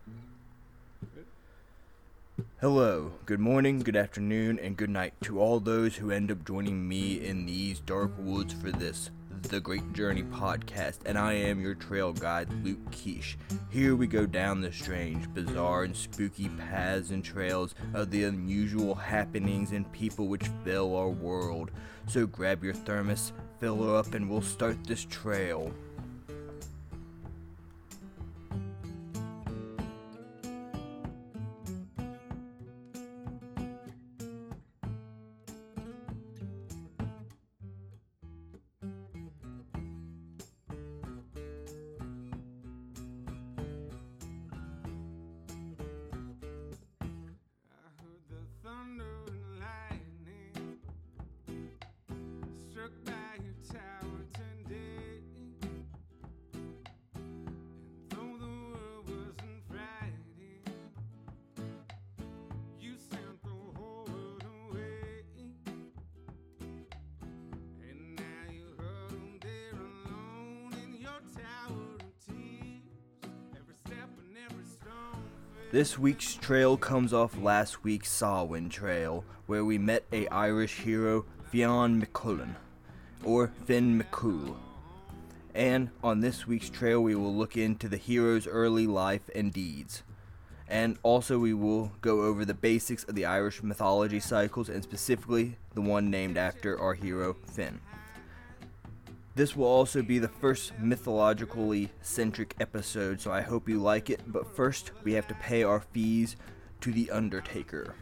Hello, good morning, good afternoon, and good night to all those who end up joining me in these dark woods for this The Great Journey podcast, and I am your trail guide, Luke Quiche. Here we go down the strange, bizarre, and spooky paths and trails of the unusual happenings and people which fill our world. So grab your thermos, fill her up, and we'll start this trail. This week's trail comes off last week's Samhain trail, where we met a Irish hero, Fionn McCullen, or Finn McCool. And on this week's trail we will look into the hero's early life and deeds. And also we will go over the basics of the Irish mythology cycles, and specifically the one named after our hero, Finn. This will also be the first mythologically centric episode, so I hope you like it, but first we have to pay our fees to the Undertaker.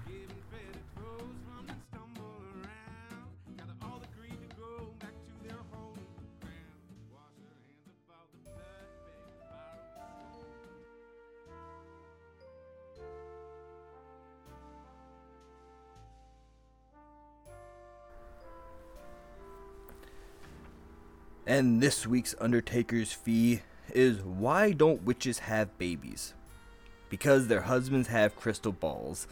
And this week's Undertaker's fee is, why don't witches have babies? Because their husbands have crystal balls.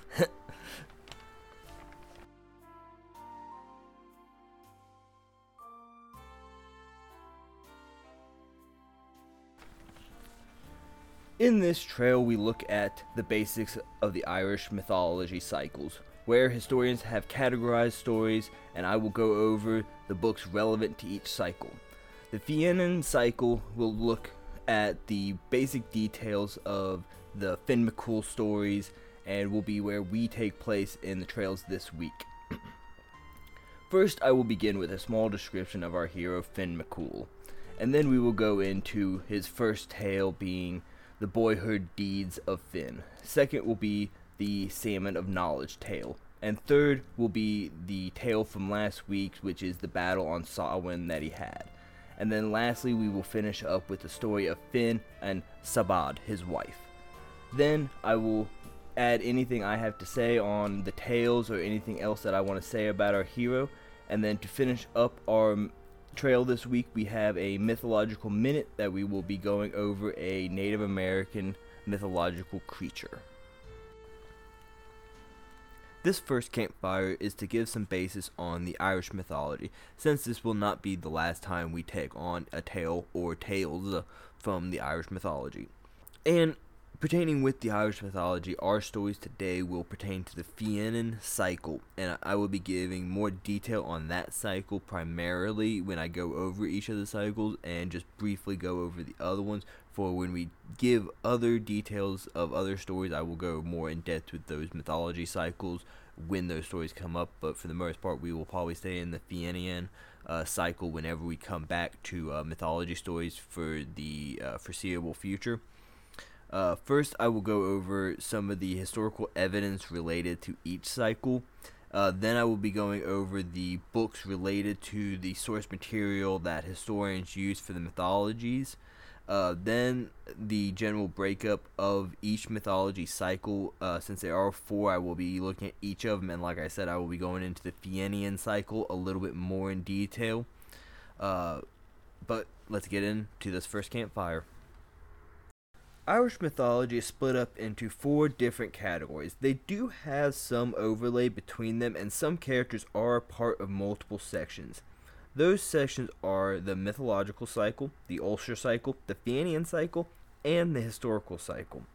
In this trail we look at the basics of the Irish mythology cycles, where historians have categorized stories, and I will go over the books relevant to each cycle. The Fiannan cycle will look at the basic details of the Finn McCool stories and will be where we take place in the trails this week. First, I will begin with a small description of our hero Finn McCool, and then we will go into his first tale being the boyhood deeds of Finn. Second will be the Salmon of Knowledge tale, and third will be the tale from last week, which is the battle on Samhain that he had. And then lastly, we will finish up with the story of Finn and Sabad, his wife. Then I will add anything I have to say on the tales or anything else that I want to say about our hero. And then to finish up our trail this week, we have a mythological minute that we will be going over a Native American mythological creature. This first campfire is to give some basis on the Irish mythology, since this will not be the last time we take on a tale or tales from the Irish mythology. And pertaining with the Irish mythology, our stories today will pertain to the Fiannan cycle, and I will be giving more detail on that cycle primarily when I go over each of the cycles, and just briefly go over the other ones. For when we give other details of other stories, I will go more in depth with those mythology cycles when those stories come up, but for the most part we will probably stay in the Fiannan cycle whenever we come back to mythology stories for the foreseeable future. First, I will go over some of the historical evidence related to each cycle. Then I will be going over the books related to the source material that historians use for the mythologies. Then the general breakup of each mythology cycle. Since there are 4, I will be looking at each of them, and like I said, I will be going into the Fiannan cycle a little bit more in detail. But let's get into this first campfire. Irish mythology is split up into 4 different categories. They do have some overlay between them, and some characters are part of multiple sections. Those sections are the mythological cycle, the Ulster cycle, the Fiannan cycle, and the historical cycle.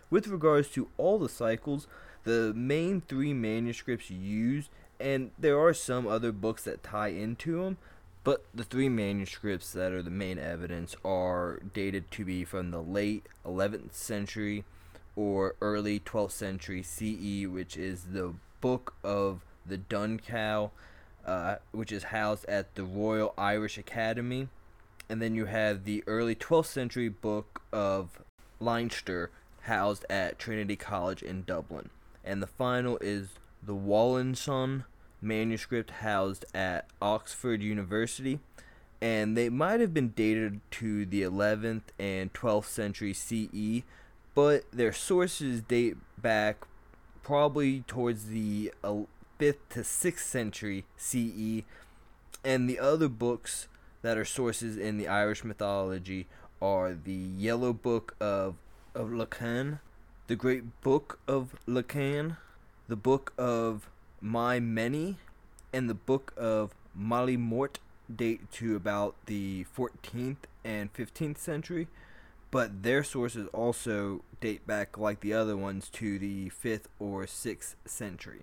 With regards to all the cycles, the main three manuscripts used, and there are some other books that tie into them, but the three manuscripts that are the main evidence are dated to be from the late 11th century or early 12th century CE, which is the Book of the Dun Cow, which is housed at the Royal Irish Academy. And then you have the early 12th century Book of Leinster, housed at Trinity College in Dublin. And the final is the Wallenson manuscript, housed at Oxford University. And they might have been dated to the 11th and 12th century CE, but their sources date back probably towards the 5th to 6th century CE. And the other books that are sources in the Irish mythology are the Yellow Book of Lecan, the Great Book of Lecan, the Book of My Many, and the Book of Molly-Mort, date to about the 14th and 15th century, but their sources also date back, like the other ones, to the 5th or 6th century.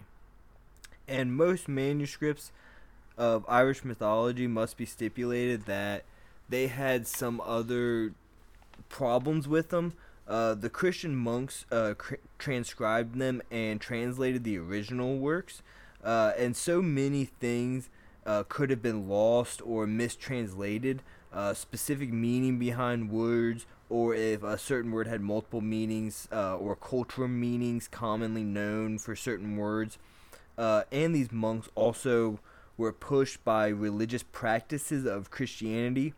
And most manuscripts of Irish mythology must be stipulated that they had some other problems with them. The Christian monks transcribed them and translated the original works, and so many things could have been lost or mistranslated. Specific meaning behind words, or if a certain word had multiple meanings, or cultural meanings commonly known for certain words. And these monks also were pushed by religious practices of Christianity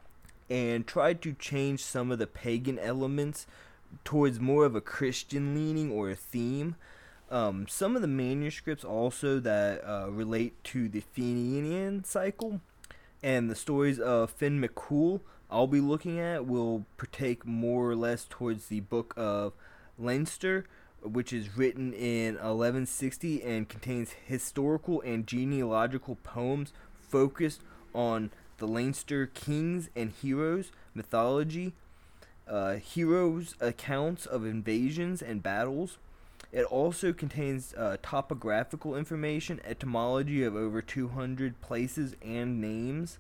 and tried to change some of the pagan elements towards more of a Christian leaning or a theme. Some of the manuscripts also that relate to the Fenian cycle and the stories of Finn McCool I'll be looking at will partake more or less towards the Book of Leinster, which is written in 1160 and contains historical and genealogical poems focused on the Leinster kings and heroes, mythology, heroes' accounts of invasions and battles. It also contains topographical information, etymology of over 200 places and names.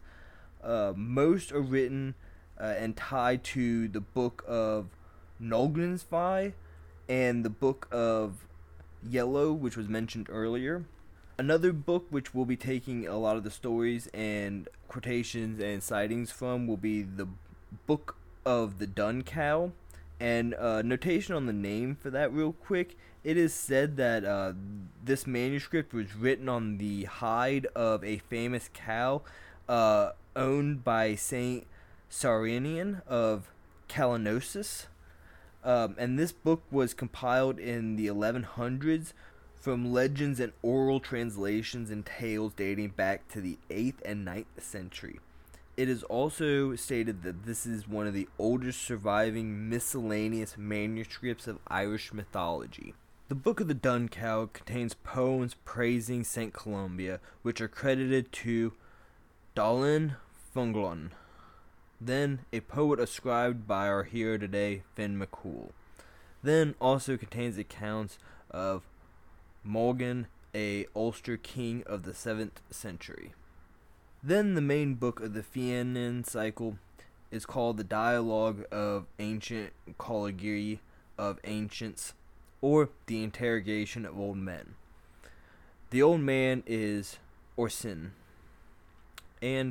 Most are written and tied to the Book of Nolgensvi and the Book of Yellow, which was mentioned earlier. Another book which we'll be taking a lot of the stories and quotations and sightings from will be the Book of the Dun Cow. And notation on the name for that real quick. It is said that this manuscript was written on the hide of a famous cow owned by Saint Cyrenian of Kalanosis. And this book was compiled in the 1100s from legends and oral translations and tales dating back to the 8th and 9th century. It is also stated that this is one of the oldest surviving miscellaneous manuscripts of Irish mythology. The Book of the Dun Cow contains poems praising St. Columba, which are credited to Dalin Funglon, then a poet ascribed by our hero today, Finn McCool. Then also contains accounts of Morgan, a Ulster king of the 7th century. Then the main book of the Fenian cycle is called the Dialogue of Ancient Colloquy of Ancients, or the Interrogation of Old Men. The old man is Orsin and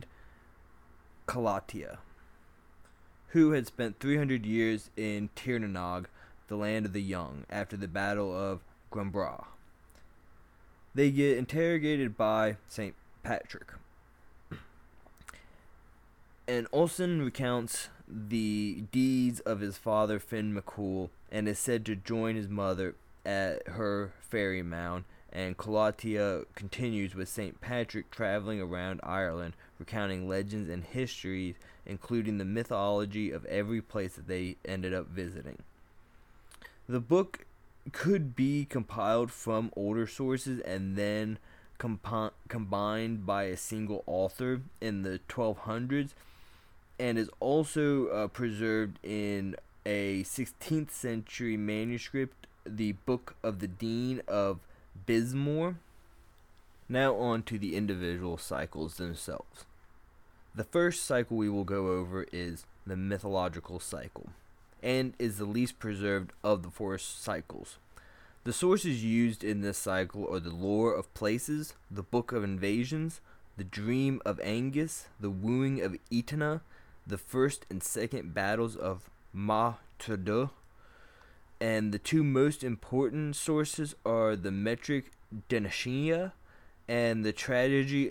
Calatia, who had spent 300 years in Tirnanog, the land of the young, after the Battle of Grumbra. They get interrogated by St. Patrick. And Olsen recounts the deeds of his father, Finn McCool, and is said to join his mother at her fairy mound. And Calatia continues with St. Patrick traveling around Ireland, recounting legends and histories, including the mythology of every place that they ended up visiting. The book could be compiled from older sources and then combined by a single author in the 1200s, and is also preserved in a 16th century manuscript, the Book of the Dean of Bismore. Now on to the individual cycles themselves. The first cycle we will go over is the mythological cycle, and is the least preserved of the four cycles. The sources used in this cycle are the Lore of Places, the Book of Invasions, the Dream of Angus, the Wooing of Etna, the first and second battles of Martyrdom, and the two most important sources are the Metric Denishia and the Tragedy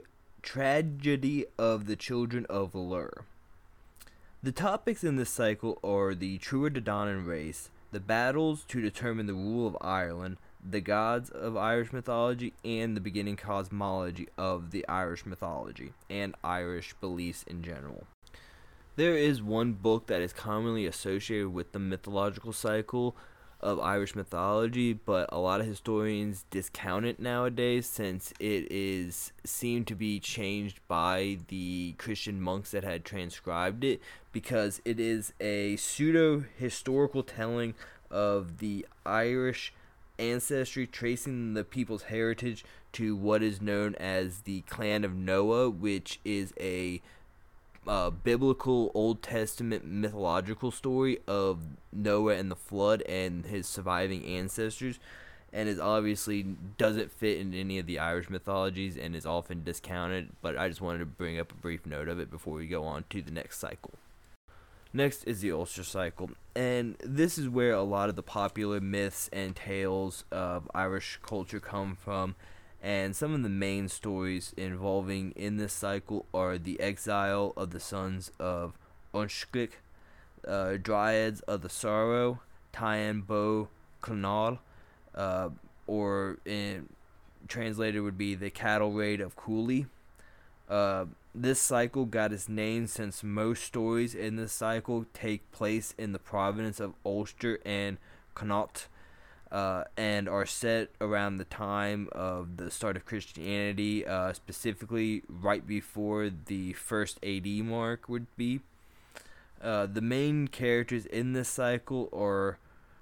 of the Children of Lur. The topics in this cycle are the Tuatha Dé Danann race, the battles to determine the rule of Ireland, the gods of Irish mythology, and the beginning cosmology of the Irish mythology, and Irish beliefs in general. There is one book that is commonly associated with the mythological cycle of Irish mythology, but a lot of historians discount it nowadays since it is seemed to be changed by the Christian monks that had transcribed it, because it is a pseudo-historical telling of the Irish ancestry, tracing the people's heritage to what is known as the Clan of Noah, which is a biblical Old Testament mythological story of Noah and the flood and his surviving ancestors, and is obviously doesn't fit in any of the Irish mythologies and is often discounted, but I just wanted to bring up a brief note of it before we go on to the next cycle. Next is the Ulster cycle, and this is where a lot of the popular myths and tales of Irish culture come from. And some of the main stories involving in this cycle are the exile of the sons of Unsclic, Dryads of the Sorrow, Tyan Bo Clonal, or in translated would be the cattle raid of Cooley. This cycle got its name since most stories in this cycle take place in the province of Ulster and Connaught, and are set around the time of the start of Christianity, specifically right before the first AD mark would be. The main characters in this cycle are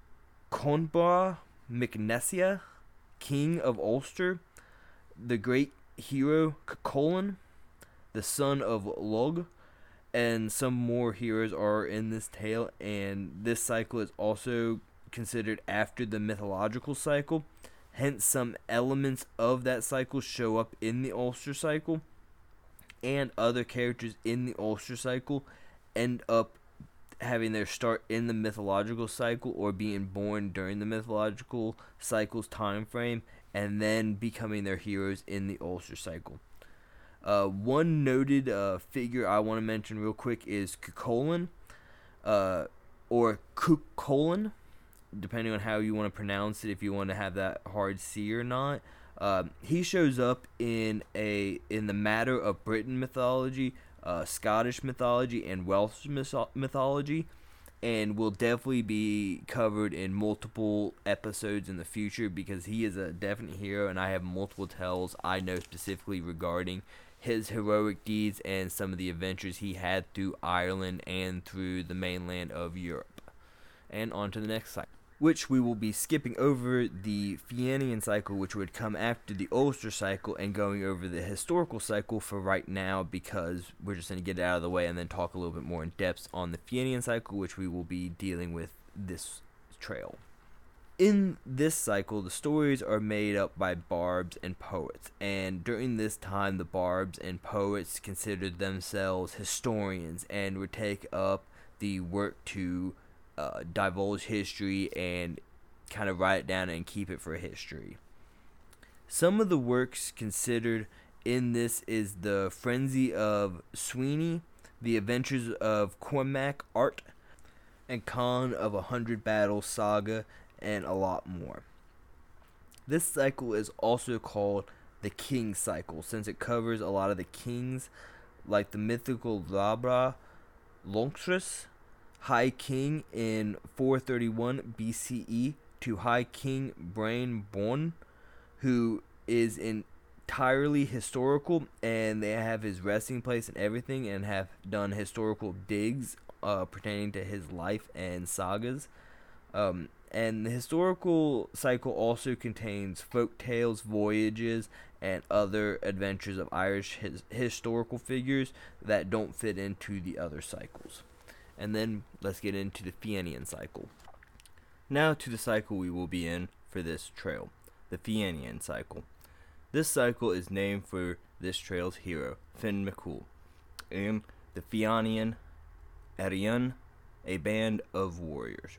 Conbra MacNessia, King of Ulster, the great hero Cuchulainn, the son of Lug, and some more heroes are in this tale, and this cycle is also considered after the mythological cycle, hence some elements of that cycle show up in the Ulster cycle, and other characters in the Ulster cycle end up having their start in the mythological cycle or being born during the mythological cycle's time frame and then becoming their heroes in the Ulster cycle. One noted figure I want to mention real quick is Cuchulainn, or Cuchulainn, depending on how you want to pronounce it, if you want to have that hard C or not. He shows up in the matter of Britain mythology, Scottish mythology, and Welsh mythology, and will definitely be covered in multiple episodes in the future because he is a definite hero, and I have multiple tales I know specifically regarding his heroic deeds and some of the adventures he had through Ireland and through the mainland of Europe. And on to the next cycle, which we will be skipping over the Fenian cycle, which would come after the Ulster cycle, and going over the historical cycle for right now because we're just going to get it out of the way and then talk a little bit more in depth on the Fenian cycle, which we will be dealing with this trail. In this cycle, the stories are made up by bards and poets, and during this time, the bards and poets considered themselves historians and would take up the work to divulge history and kind of write it down and keep it for history. Some of the works considered in this is the Frenzy of Sweeney, the Adventures of Cormac Art, and Khan of 100 Battles Saga, and a lot more. This cycle is also called the King cycle since it covers a lot of the kings, like the mythical Labra Longstress, High King in 431 BCE to High King Brian Bourne, who is entirely historical, and they have his resting place and everything, and have done historical digs pertaining to his life and sagas. And the historical cycle also contains folk tales, voyages, and other adventures of Irish historical figures that don't fit into the other cycles. And then let's get into the Fionnian cycle. Now to the cycle we will be in for this trail, the Fionnian cycle. This cycle is named for this trail's hero, Finn McCool, and the Fionnian Arian, a band of warriors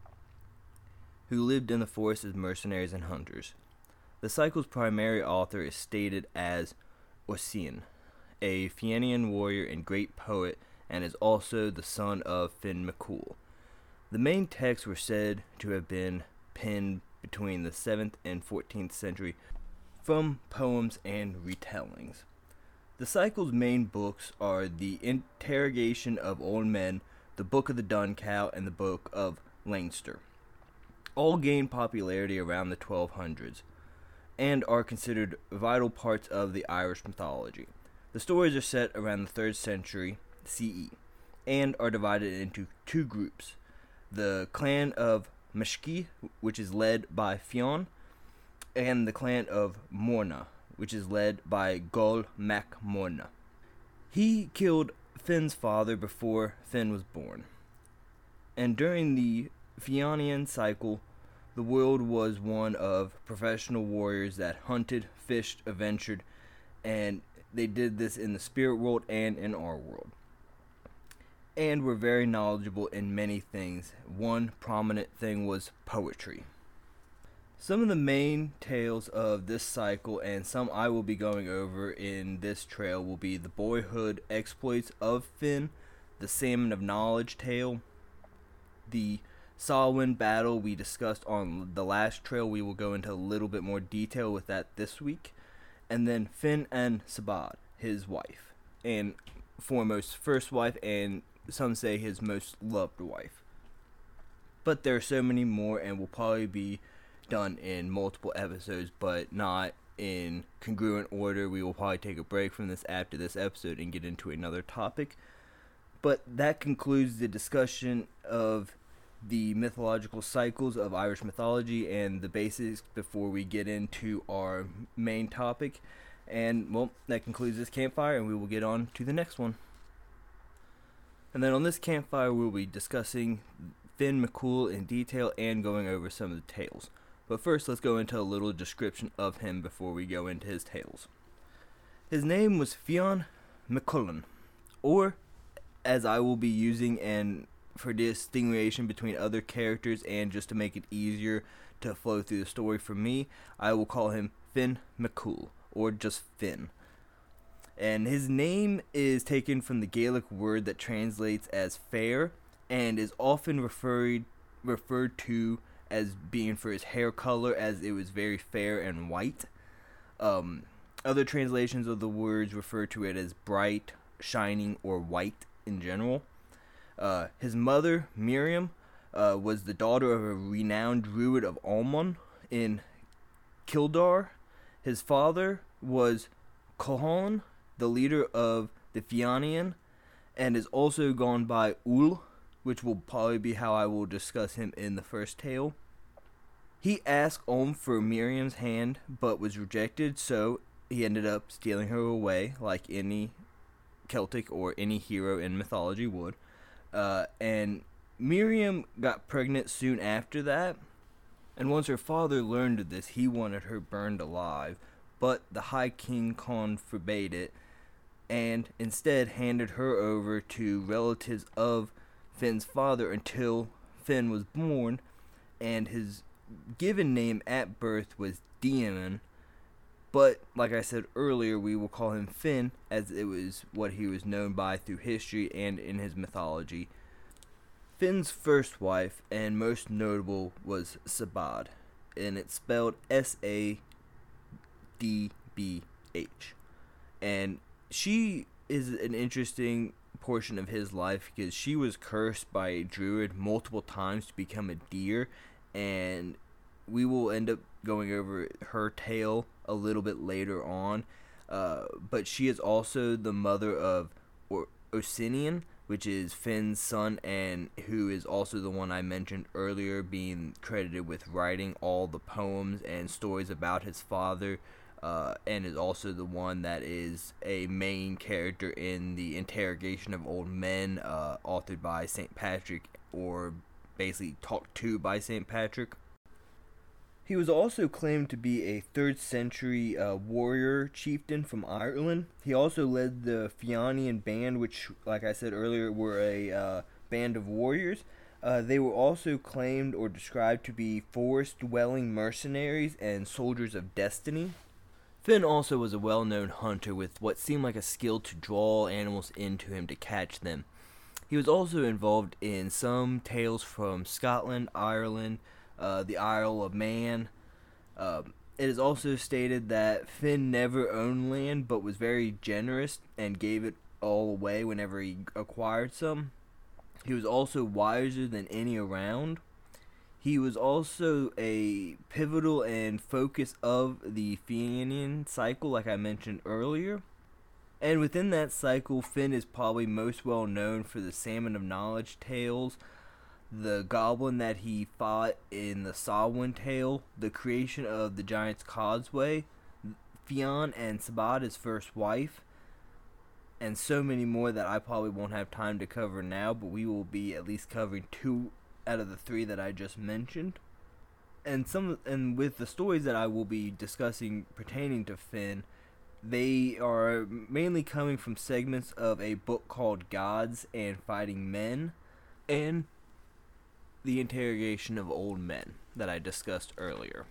who lived in the forest as mercenaries and hunters. The cycle's primary author is stated as Oisin, a Fionnian warrior and great poet, and is also the son of Finn McCool. The main texts were said to have been penned between the 7th and 14th century from poems and retellings. The cycle's main books are The Interrogation of Old Men, The Book of the Dun Cow, and The Book of Leinster. All gained popularity around the 1200s and are considered vital parts of the Irish mythology. The stories are set around the 3rd century CE and are divided into two groups: the clan of Mashki, which is led by Fionn, and the clan of Morna, which is led by Gol Mac Morna. He killed Finn's father before Finn was born. And during the Fionnian cycle, the world was one of professional warriors that hunted, fished, adventured, and they did this in the spirit world and in our world, and were very knowledgeable in many things. One prominent thing was poetry. Some of the main tales of this cycle, and some I will be going over in this trail, will be the boyhood exploits of Finn, the Salmon of Knowledge tale, the Samhain battle we discussed on the last trail. We will go into a little bit more detail with that this week. And then Finn and Sabad, his wife, and foremost first wife, and some say his most loved wife. But there are so many more, and will probably be done in multiple episodes, but not in congruent order. We will probably take a break from this after this episode and get into another topic. But that concludes the discussion of the mythological cycles of Irish mythology and the basics before we get into our main topic. And, well, that concludes this campfire, and we will get on to the next one. And then on this campfire, we'll be discussing Finn McCool in detail and going over some of the tales. But first, let's go into a little description of him before we go into his tales. His name was Fionn McCullen, or, as I will be using and for distinguishing between other characters and just to make it easier to flow through the story for me, I will call him Finn McCool, or just Finn. And his name is taken from the Gaelic word that translates as fair and is often referred to as being for his hair color, as it was very fair and white. Other translations of the words refer to it as bright, shining, or white in general. His mother, Miriam, was the daughter of a renowned druid of Almon in Kildare. His father was Cohon, the leader of the Fionnian, and is also gone by Ul, which will probably be how I will discuss him in the first tale. He asked Olm for Miriam's hand, but was rejected, so he ended up stealing her away, like any Celtic or any hero in mythology would. And Miriam got pregnant soon after that, and once her father learned of this, he wanted her burned alive, but the High King Con forbade it, and instead handed her over to relatives of Finn's father until Finn was born, and his given name at birth was Dianan, but like I said earlier, we will call him Finn, as it was what he was known by through history and in his mythology. Finn's first wife, and most notable, was Sabad, and it's spelled S-A-D-B-H. And she is an interesting portion of his life because she was cursed by a druid multiple times to become a deer, and we will end up going over her tale a little bit later on. But she is also the mother of Oisinian, which is Finn's son, and who is also the one I mentioned earlier, being credited with writing all the poems and stories about his father, and is also the one that is a main character in the Interrogation of Old Men, authored by St. Patrick, or basically talked to by St. Patrick. He was also claimed to be a 3rd century warrior chieftain from Ireland. He also led the Fionnian band, which, like I said earlier, were a band of warriors. They were also claimed or described to be forest-dwelling mercenaries and soldiers of destiny. Finn also was a well-known hunter with what seemed like a skill to draw animals into him to catch them. He was also involved in some tales from Scotland, Ireland, the Isle of Man. It is also stated that Finn never owned land, but was very generous and gave it all away whenever he acquired some. He was also wiser than any around. He was also a pivotal and focus of the Fionnian cycle, like I mentioned earlier. And within that cycle, Finn is probably most well known for the Salmon of Knowledge tales, the goblin that he fought in the Samhain tale, the creation of the Giant's Causeway, Fionn and Sabbat, his first wife, and so many more that I probably won't have time to cover now, but we will be at least covering 2 out of the 3 that I just mentioned. And with the stories that I will be discussing pertaining to Finn, they are mainly coming from segments of a book called Gods and Fighting Men, and the Interrogation of Old Men that I discussed earlier.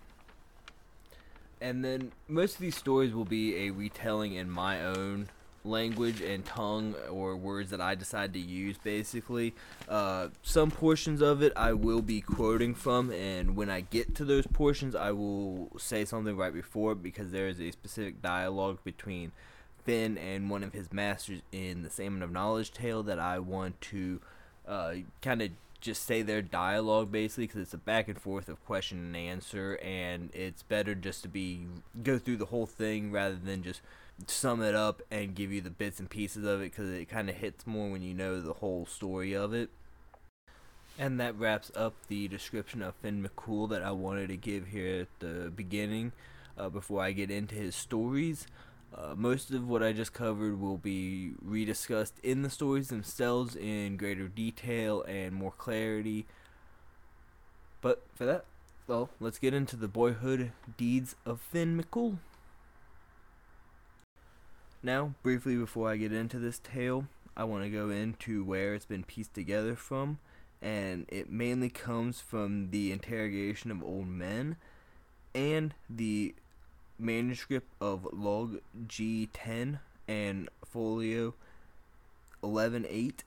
And then most of these stories will be a retelling in my own language and tongue, or words that I decide to use, basically. Some portions of it I will be quoting from, and when I get to those portions I will say something right before, because there is a specific dialogue between Finn and one of his masters in the Salmon of Knowledge tale that I want to kind of just say their dialogue, basically, because it's a back and forth of question and answer, and it's better just to go through the whole thing rather than just sum it up and give you the bits and pieces of it, because it kind of hits more when you know the whole story of it. And that wraps up the description of Finn McCool that I wanted to give here at the beginning, before I get into his stories. Most of what I just covered will be rediscussed in the stories themselves in greater detail and more clarity. But for that, well, let's get into the boyhood deeds of Finn McCool. Now, briefly before I get into this tale, I want to go into where it's been pieced together from, and it mainly comes from the Interrogation of Old Men and the manuscript of Log G10 and Folio 11-8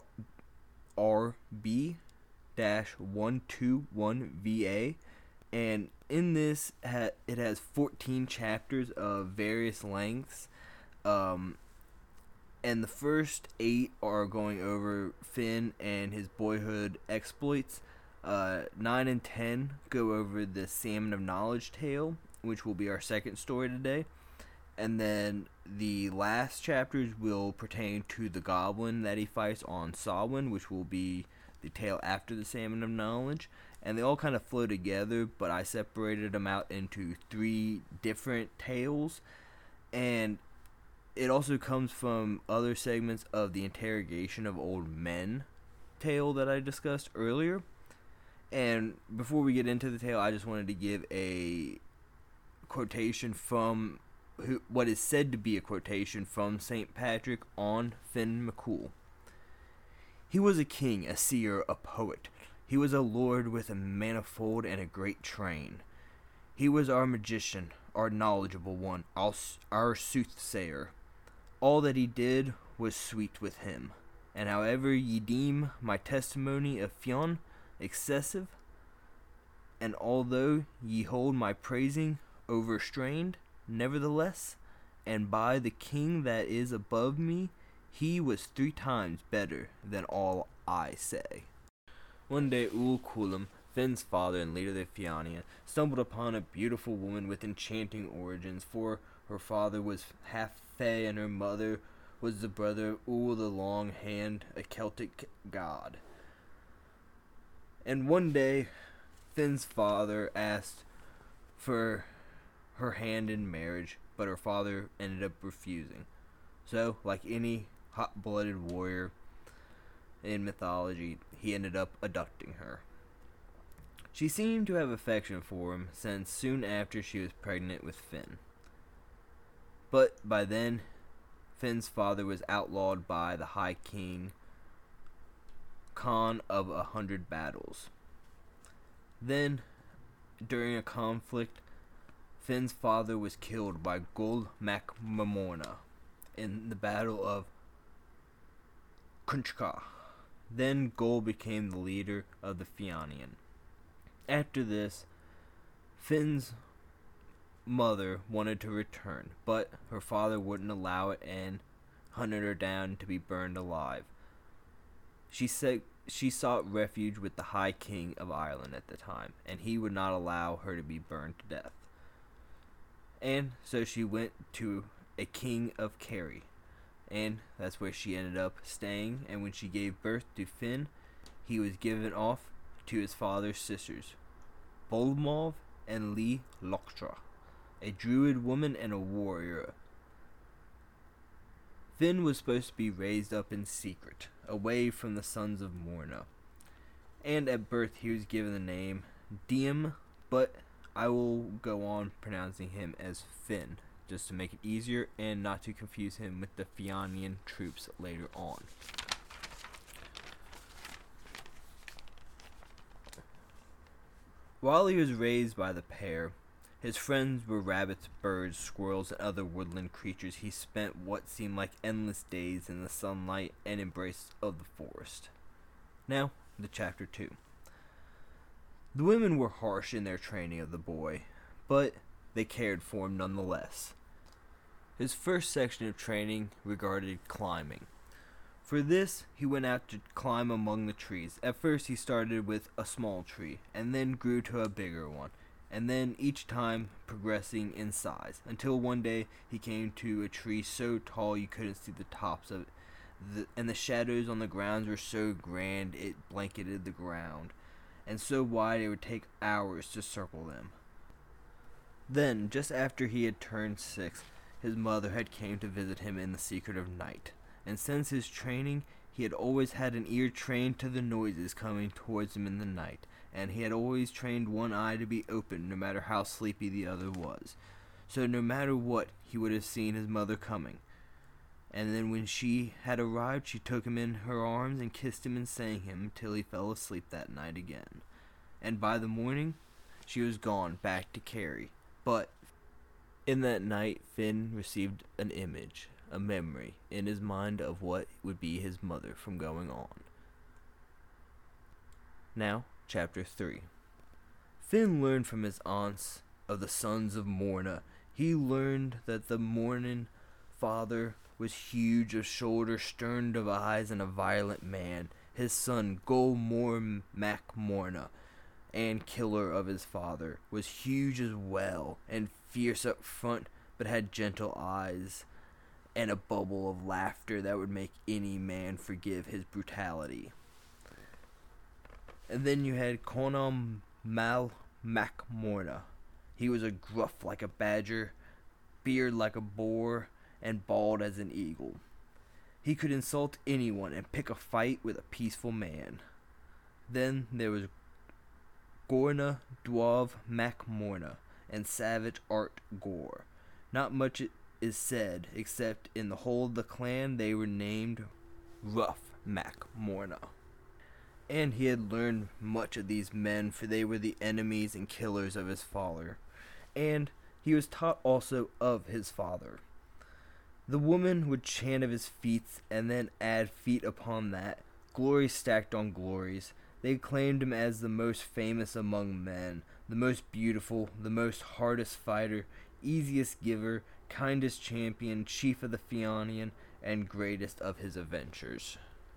RB-121VA, and in this it has 14 chapters of various lengths, and the first 8 are going over Finn and his boyhood exploits. 9 and 10 go over the Salmon of Knowledge tale, which will be our second story today. And then the last chapters will pertain to the goblin that he fights on Samhain, which will be the tale after the Salmon of Knowledge. And they all kind of flow together, but I separated them out into 3 different tales. And it also comes from other segments of the Interrogation of Old Men tale that I discussed earlier. And before we get into the tale, I just wanted to give a quotation from what is said to be a quotation from St. Patrick on Finn McCool. He was a king, a seer, a poet. He was a lord with a manifold and a great train. He was our magician, our knowledgeable one, our soothsayer. All that he did was sweet with him. And however ye deem my testimony of Fionn excessive, and although ye hold my praising overstrained, nevertheless, and by the king that is above me, he was 3 times better than all I say. One day Ul Kulam, Finn's father and leader of the Fionnia, stumbled upon a beautiful woman with enchanting origins, for her father was half Fey and her mother was the brother of Ul the Long Hand, a Celtic god. And one day, Finn's father asked for her hand in marriage, but her father ended up refusing. So, like any hot-blooded warrior in mythology, he ended up abducting her. She seemed to have affection for him, since soon after she was pregnant with Finn. But by then, Finn's father was outlawed by the High King, Khan of 100 Battles. Then, during a conflict, Finn's father was killed by Gul Mac Morna in the Battle of Kunchka. Then Gul became the leader of the Fëanor. After this, Finn's mother wanted to return, but her father wouldn't allow it and hunted her down to be burned alive. She sought refuge with the High King of Ireland at the time, and he would not allow her to be burned to death. And so she went to a king of Kerry, and that's where she ended up staying. And when she gave birth to Finn, he was given off to his father's sisters, Bolmov and Lee Lochtra, a druid woman and a warrior. Finn was supposed to be raised up in secret, away from the sons of Morna. And at birth he was given the name Diem, but I will go on pronouncing him as Finn, just to make it easier and not to confuse him with the Fëanor troops later on. While he was raised by the pair, his friends were rabbits, birds, squirrels, and other woodland creatures. He spent what seemed like endless days in the sunlight and embrace of the forest. Now, to Chapter 2. The women were harsh in their training of the boy, but they cared for him nonetheless. His first section of training regarded climbing. For this, he went out to climb among the trees. At first, he started with a small tree, and then grew to a bigger one, and then each time progressing in size, until one day he came to a tree so tall you couldn't see the tops of it, and the shadows on the grounds were so grand it blanketed the ground, and so wide it would take hours to circle them. Then, just after he had turned 6, his mother had came to visit him in the secret of night. And since his training, he had always had an ear trained to the noises coming towards him in the night, and he had always trained one eye to be open no matter how sleepy the other was. So no matter what, he would have seen his mother coming. And then when she had arrived, she took him in her arms and kissed him and sang him till he fell asleep that night again. And by the morning, she was gone back to Kerry. But in that night, Finn received an image, a memory, in his mind of what would be his mother from going on. Now, Chapter 3. Finn learned from his aunts of the sons of Morna. He learned that the Mornan father was huge of shoulder, stern of eyes, and a violent man. His son, Gul Mac Morna, and killer of his father, was huge as well, and fierce up front, but had gentle eyes, and a bubble of laughter that would make any man forgive his brutality. And then you had Conall Mal Mac Morna. He was a gruff like a badger, beard like a boar, and bald as an eagle. He could insult anyone and pick a fight with a peaceful man. Then there was Gorna Dwarv Mac Morna and Savage Art Gore. Not much is said, except in the whole of the clan they were named Rough Mac Morna. And he had learned much of these men, for they were the enemies and killers of his father. And he was taught also of his father. The woman would chant of his feats, and then add feat upon that, glories stacked on glories. They claimed him as the most famous among men, the most beautiful, the most hardest fighter, easiest giver, kindest champion, chief of the Fëanor, and greatest of his adventures.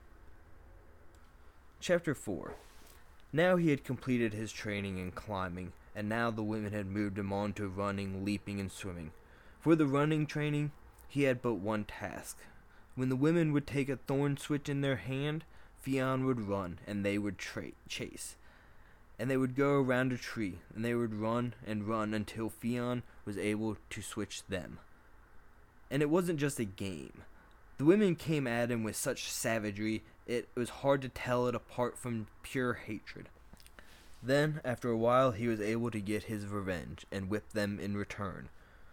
Chapter 4. Now he had completed his training in climbing, and now the women had moved him on to running, leaping, and swimming. For the running training, he had but one task, When the women would take a thorn switch in their hand, Fionn would run, and they would chase. And they would go around a tree, and they would run and run until Fionn was able to switch them. And it wasn't just a game. The women came at him with such savagery, it was hard to tell it apart from pure hatred. Then, after a while, he was able to get his revenge, and whip them in return.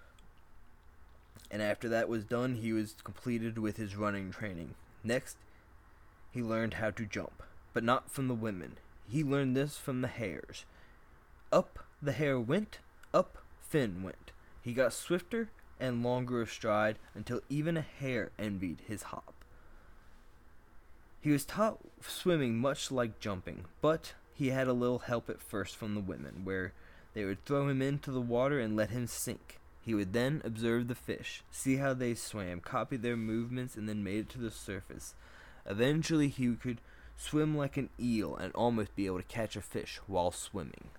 And after that was done, he was completed with his running training. Next, he learned how to jump, but not from the women. He learned this from the hares. Up the hare went, up Finn went. He got swifter and longer of stride until even a hare envied his hop. He was taught swimming much like jumping, but he had a little help at first from the women, where they would throw him into the water and let him sink. He would then observe the fish, see how they swam, copy their movements, and then made it to the surface. Eventually he could swim like an eel and almost be able to catch a fish while swimming.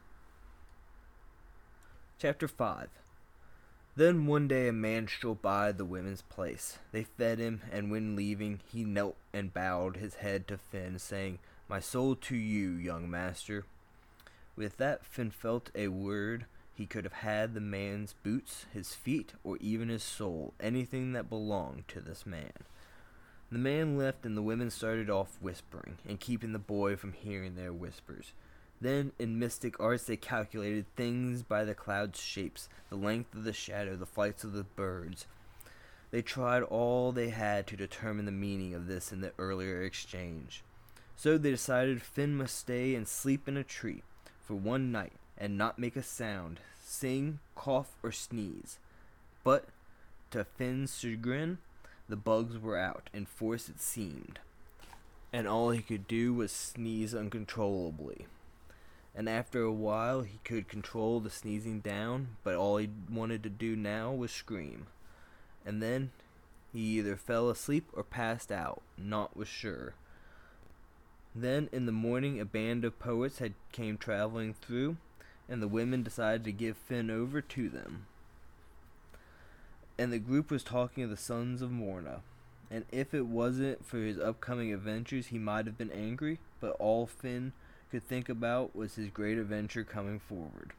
Chapter 5. Then one day a man strolled by the women's place. They fed him, and when leaving, he knelt and bowed his head to Finn, saying, "My soul to you, young master." With that, Finn felt a word. He could have had the man's boots, his feet, or even his soul, anything that belonged to this man. The man left, and the women started off whispering, and keeping the boy from hearing their whispers. Then, in mystic arts, they calculated things by the cloud's shapes, the length of the shadow, the flights of the birds. They tried all they had to determine the meaning of this in the earlier exchange. So they decided Finn must stay and sleep in a tree for one night, and not make a sound, sing, cough, or sneeze. But, to Finn's chagrin, the bugs were out, in force it seemed, and all he could do was sneeze uncontrollably. And after a while he could control the sneezing down, but all he wanted to do now was scream. And then he either fell asleep or passed out, naught was sure. Then in the morning a band of poets had came traveling through, and the women decided to give Finn over to them. And the group was talking of the sons of Morna, and if it wasn't for his upcoming adventures he might have been angry, but all Finn could think about was his great adventure coming forward.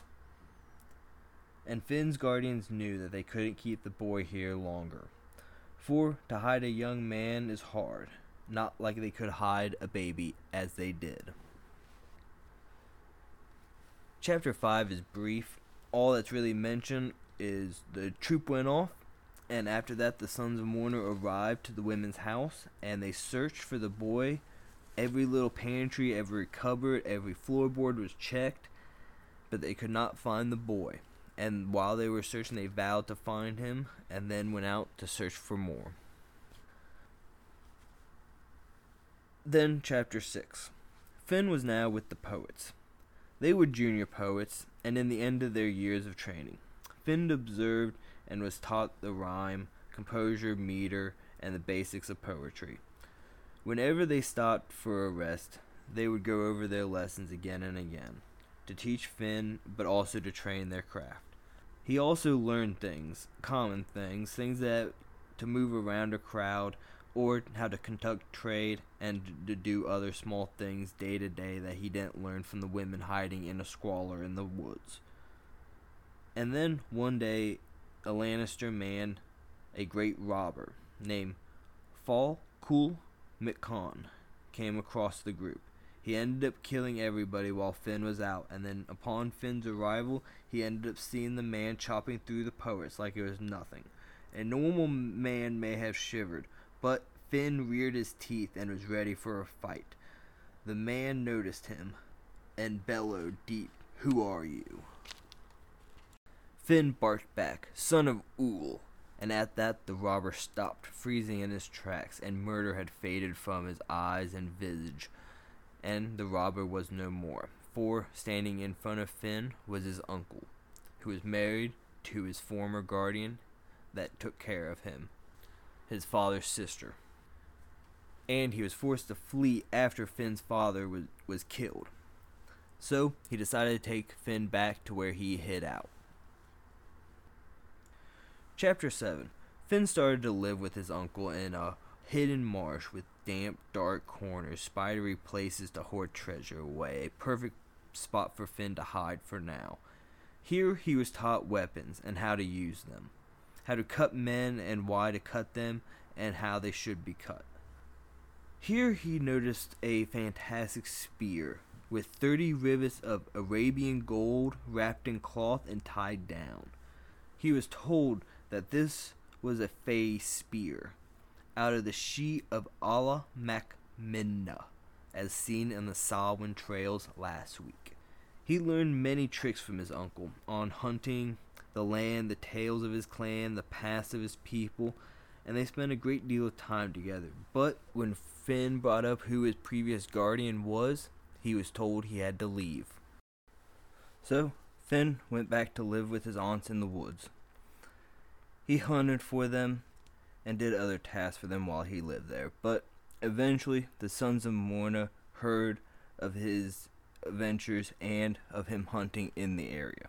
And Finn's guardians knew that they couldn't keep the boy here longer, for to hide a young man is hard, not like they could hide a baby as they did. Chapter 5 is brief. All that's really mentioned is the troop went off, and after that the sons of Morna arrived to the women's house, and they searched for the boy. Every little pantry, every cupboard, every floorboard was checked, but they could not find the boy. And while they were searching, they vowed to find him, and then went out to search for more. Then, Chapter 6. Finn was now with the poets. They were junior poets, and in the end of their years of training. Finn observed and was taught the rhyme, composure, meter, and the basics of poetry. Whenever they stopped for a rest, they would go over their lessons again and again, to teach Finn, but also to train their craft. He also learned things, common things, things that to move around a crowd, or how to conduct trade, and to do other small things day to day that he didn't learn from the women hiding in a squalor in the woods. And then, one day, a Lannister man, a great robber, named Fall Cool McCon, came across the group. He ended up killing everybody while Finn was out, and then upon Finn's arrival, he ended up seeing the man chopping through the poets like it was nothing. A normal man may have shivered, but Finn reared his teeth and was ready for a fight. The man noticed him and bellowed deep, "Who are you?" Finn barked back, "Son of Ull," and at that the robber stopped, freezing in his tracks, and murder had faded from his eyes and visage. And the robber was no more, for standing in front of Finn was his uncle, who was married to his former guardian that took care of him, his father's sister. And he was forced to flee after Finn's father was killed. So he decided to take Finn back to where he hid out. Chapter 7. Finn started to live with his uncle in a hidden marsh with damp, dark corners, spidery places to hoard treasure away, a perfect spot for Finn to hide for now. Here he was taught weapons and how to use them, how to cut men and why to cut them, and how they should be cut. Here he noticed a fantastic spear with 30 rivets of Arabian gold wrapped in cloth and tied down. He was told that this was a Fey spear, out of the sheet of Allah Makminna, as seen in the Salween trails last week. He learned many tricks from his uncle on hunting, the land, the tales of his clan, the past of his people, and they spent a great deal of time together. But when Finn brought up who his previous guardian was, he was told he had to leave. So Finn went back to live with his aunts in the woods. He hunted for them and did other tasks for them while he lived there. But eventually the Sons of Morna heard of his adventures and of him hunting in the area.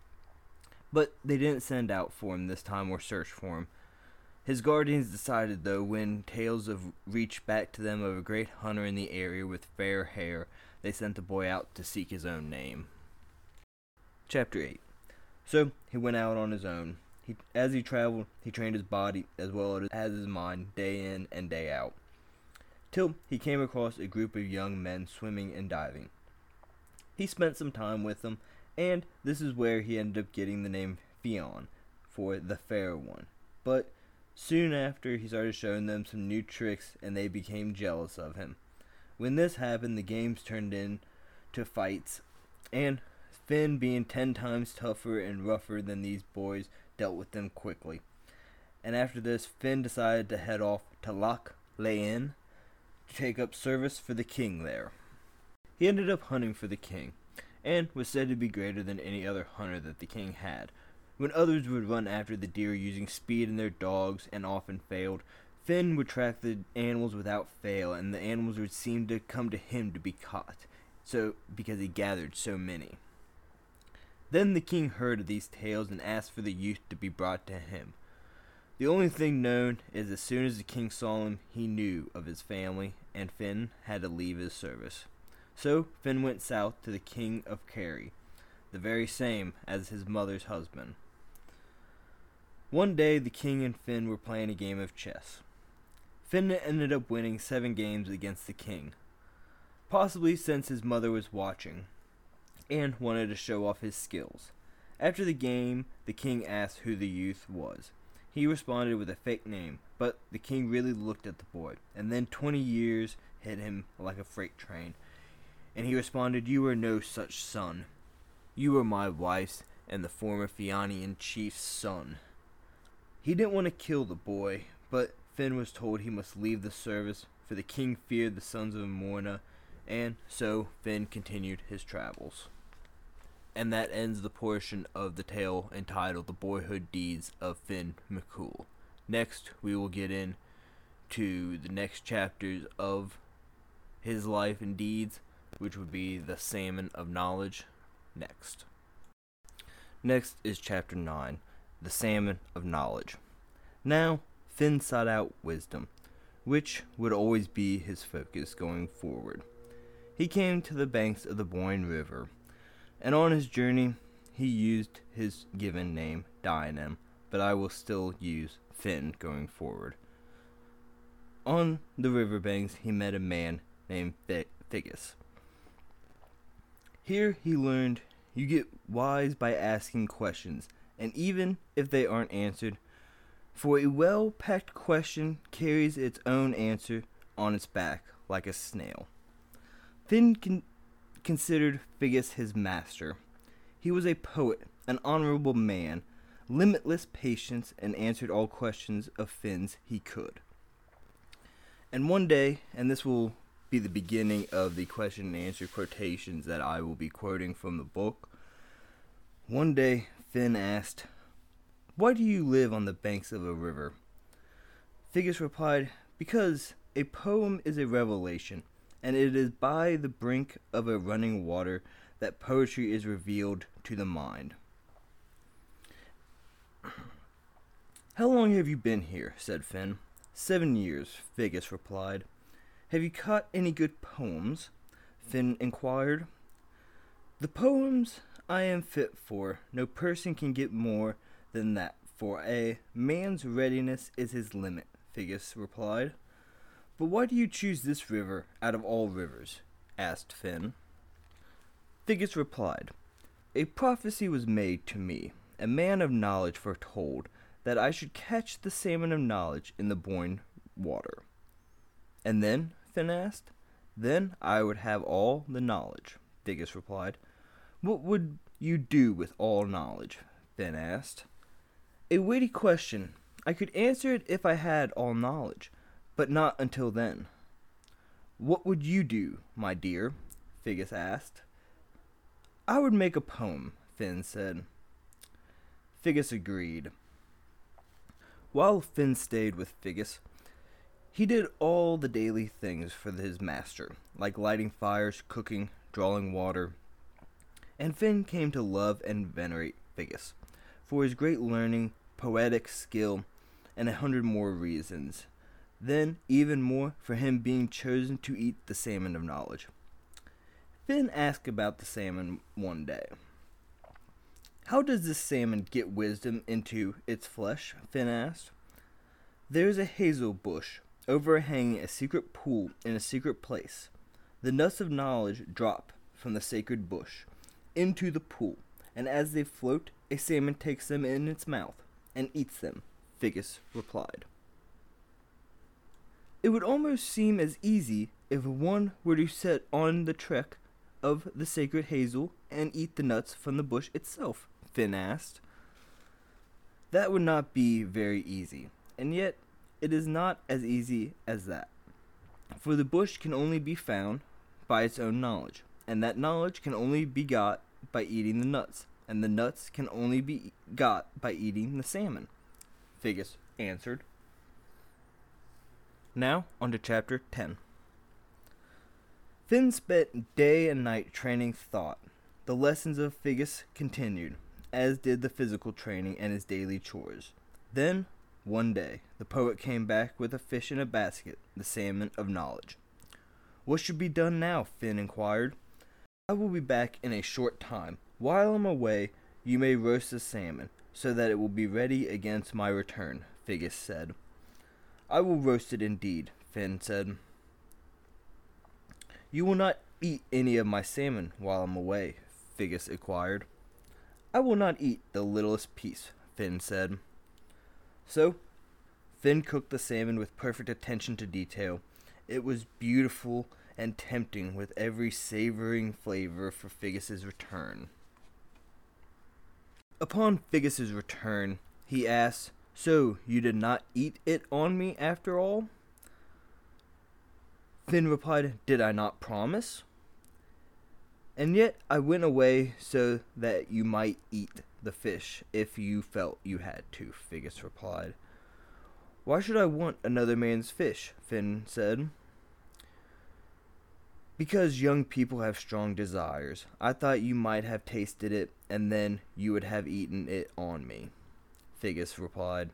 But they didn't send out for him this time or search for him. His guardians decided, though, when tales of reached back to them of a great hunter in the area with fair hair, they sent the boy out to seek his own name. Chapter 8. So he went out on his own. As he traveled, he trained his body as well as his mind day in and day out, till he came across a group of young men swimming and diving. He spent some time with them, and this is where he ended up getting the name Fionn, for the fair one. But soon after, he started showing them some new tricks, and they became jealous of him. When this happened, the games turned into fights, and Finn, being 10 times tougher and rougher than these boys, dealt with them quickly. And after this, Finn decided to head off to Loch Lane to take up service for the king there. He ended up hunting for the king, and was said to be greater than any other hunter that the king had. When others would run after the deer using speed in their dogs and often failed, Finn would track the animals without fail, and the animals would seem to come to him to be caught, because he gathered so many. Then the king heard of these tales and asked for the youth to be brought to him. The only thing known is as soon as the king saw him, he knew of his family, and Finn had to leave his service. So Finn went south to the king of Kerry, the very same as his mother's husband. One day the king and Finn were playing a game of chess. Finn ended up winning 7 games against the king, possibly since his mother was watching and wanted to show off his skills. After the game, the king asked who the youth was. He responded with a fake name, but the king really looked at the boy, and then 20 years hit him like a freight train, and he responded, "You are no such son. You are my wife's and the former Fiannian chief's son." He didn't want to kill the boy, but Finn was told he must leave the service, for the king feared the Sons of Morna, and so Finn continued his travels. And that ends the portion of the tale entitled The Boyhood Deeds of Finn McCool. Next, we will get into the next chapters of his life and deeds, which would be the Salmon of Knowledge next. Next is Chapter 9, the Salmon of Knowledge. Now, Finn sought out wisdom, which would always be his focus going forward. He came to the banks of the Boyne River, and on his journey, he used his given name, Dynam, but I will still use Finn going forward. On the riverbanks, he met a man named Figgis. Here he learned you get wise by asking questions, and even if they aren't answered, for a well-packed question carries its own answer on its back like a snail. Finn considered Figgis his master. He was a poet, an honorable man, limitless patience, and answered all questions of Finn's he could. And one day, and this will be the beginning of the question and answer quotations that I will be quoting from the book, one day Finn asked, "Why do you live on the banks of a river?" Figgis replied, "Because a poem is a revelation, and it is by the brink of a running water that poetry is revealed to the mind." "How long have you been here?" said Finn. "7 years," Figgis replied. "Have you caught any good poems?" Finn inquired. "The poems I am fit for, no person can get more than that, for a man's readiness is his limit," Figgis replied. "But why do you choose this river out of all rivers?" asked Finn. Figgis replied, "A prophecy was made to me, a man of knowledge foretold, that I should catch the salmon of knowledge in the Boyne water." "And then?" Finn asked. "Then I would have all the knowledge," Figgis replied. "What would you do with all knowledge?" Finn asked. "A weighty question. I could answer it if I had all knowledge, but not until then." "What would you do, my dear?" Figgis asked. "I would make a poem," Finn said. Figgis agreed. While Finn stayed with Figgis, he did all the daily things for his master, like lighting fires, cooking, drawing water, and Finn came to love and venerate Figgis for his great learning, poetic skill, and 100 more reasons. Then, even more, for him being chosen to eat the salmon of knowledge. Finn asked about the salmon one day. "How does this salmon get wisdom into its flesh?" Finn asked. "There is a hazel bush overhanging a secret pool in a secret place. The nuts of knowledge drop from the sacred bush into the pool, and as they float, a salmon takes them in its mouth and eats them," Figgis replied. "It would almost seem as easy if one were to set on the trek of the sacred hazel and eat the nuts from the bush itself," Finn asked. "That would not be very easy, and yet it is not as easy as that. For the bush can only be found by its own knowledge, and that knowledge can only be got by eating the nuts, and the nuts can only be got by eating the salmon," Figgis answered. Now, on to chapter 10. Finn spent day and night training thought. The lessons of Figgis continued, as did the physical training and his daily chores. Then, one day, the poet came back with a fish in a basket, the salmon of knowledge. "What should be done now?" Finn inquired. "I will be back in a short time. While I'm away, you may roast the salmon, so that it will be ready against my return," Figgis said. "I will roast it indeed," Finn said. "You will not eat any of my salmon while I'm away?" Figgis inquired. "I will not eat the littlest piece," Finn said. So, Finn cooked the salmon with perfect attention to detail. It was beautiful and tempting, with every savoring flavor for Figgis's return. Upon Figgis's return, he asked, "So, you did not eat it on me after all?" Finn replied, "Did I not promise?" "And yet I went away so that you might eat the fish if you felt you had to," Figgis replied. "Why should I want another man's fish?" Finn said. "Because young people have strong desires. I thought you might have tasted it, and then you would have eaten it on me," Figgis replied.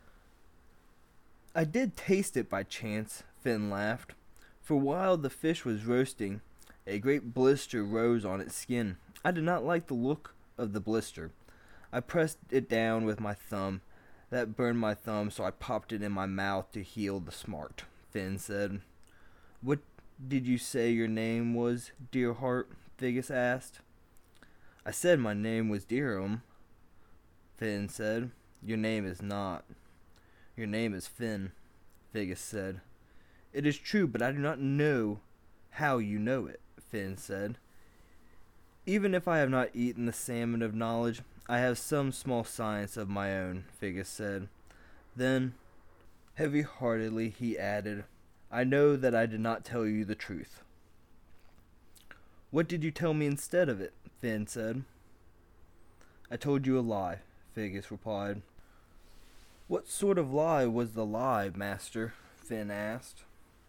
"I did taste it by chance," Finn laughed. "For while the fish was roasting, a great blister rose on its skin. I did not like the look of the blister. I pressed it down with my thumb. That burned my thumb, so I popped it in my mouth to heal the smart," Finn said. "What did you say your name was, dear heart?" Figgis asked. "I said my name was Deerham," Finn said. "Your name is not. Your name is Finn," Figgis said. "It is true, but I do not know how you know it," Finn said. "Even if I have not eaten the salmon of knowledge, I have some small science of my own," Figgis said. Then, heavy-heartedly, he added, "I know that I did not tell you the truth." "What did you tell me instead of it?" Finn said. "I told you a lie," Figgis replied. "What sort of lie was the lie, master?" Finn asked.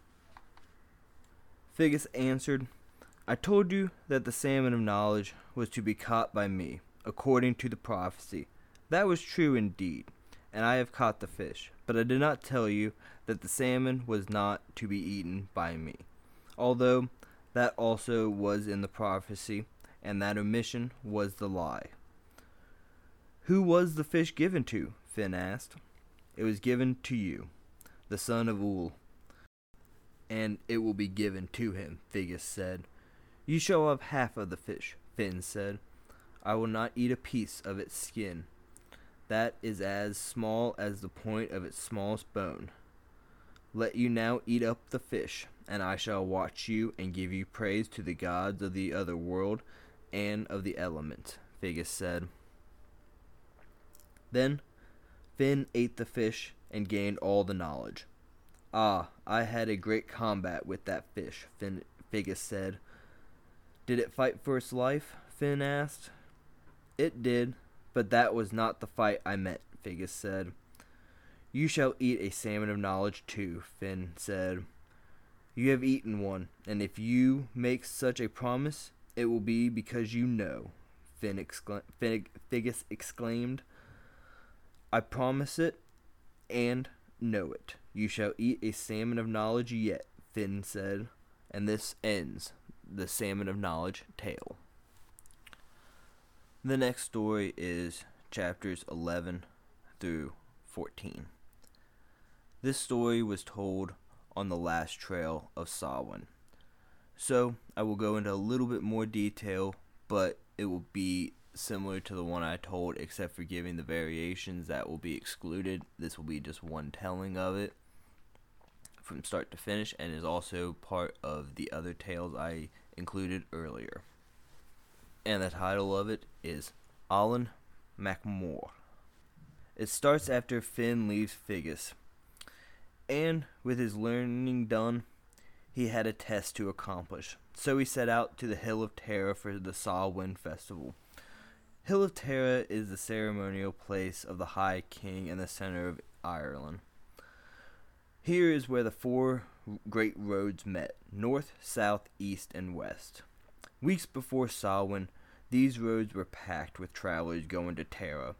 Figgis answered, "I told you that the salmon of knowledge was to be caught by me, according to the prophecy. That was true indeed, and I have caught the fish. But I did not tell you that the salmon was not to be eaten by me, although that also was in the prophecy, and that omission was the lie." "Who was the fish given to?" Finn asked. "It was given to you, the son of Ul, and it will be given to him," Figgis said. "You shall have half of the fish," Finn said. "I will not eat a piece of its skin. That is as small as the point of its smallest bone. Let you now eat up the fish, and I shall watch you and give you praise to the gods of the other world and of the element," Figgis said. Then Finn ate the fish and gained all the knowledge. "Ah, I had a great combat with that fish," Figgis said. "Did it fight for its life?" Finn asked. "It did, but that was not the fight I meant," Figgis said. "You shall eat a salmon of knowledge too," Finn said. "You have eaten one, and if you make such a promise, it will be because you know," Figgis exclaimed. "I promise it and know it. You shall eat a salmon of knowledge yet," Finn said. And this ends the Salmon of Knowledge tale. The next story is chapters 11 through 14. This story was told on the last trail of Samhain. So I will go into a little bit more detail, but it will be similar to the one I told, except for giving the variations that will be excluded. This will be just one telling of it from start to finish, and is also part of the other tales I included earlier. And the title of it is Alan MacMore. It starts after Finn leaves Figgis, and with his learning done, he had a test to accomplish. So he set out to the Hill of Tara for the Samhain festival. Hill of Tara is the ceremonial place of the High King in the center of Ireland. Here is where the four great roads met: north, south, east, and west. Weeks before Samhain, these roads were packed with travelers going to Tara.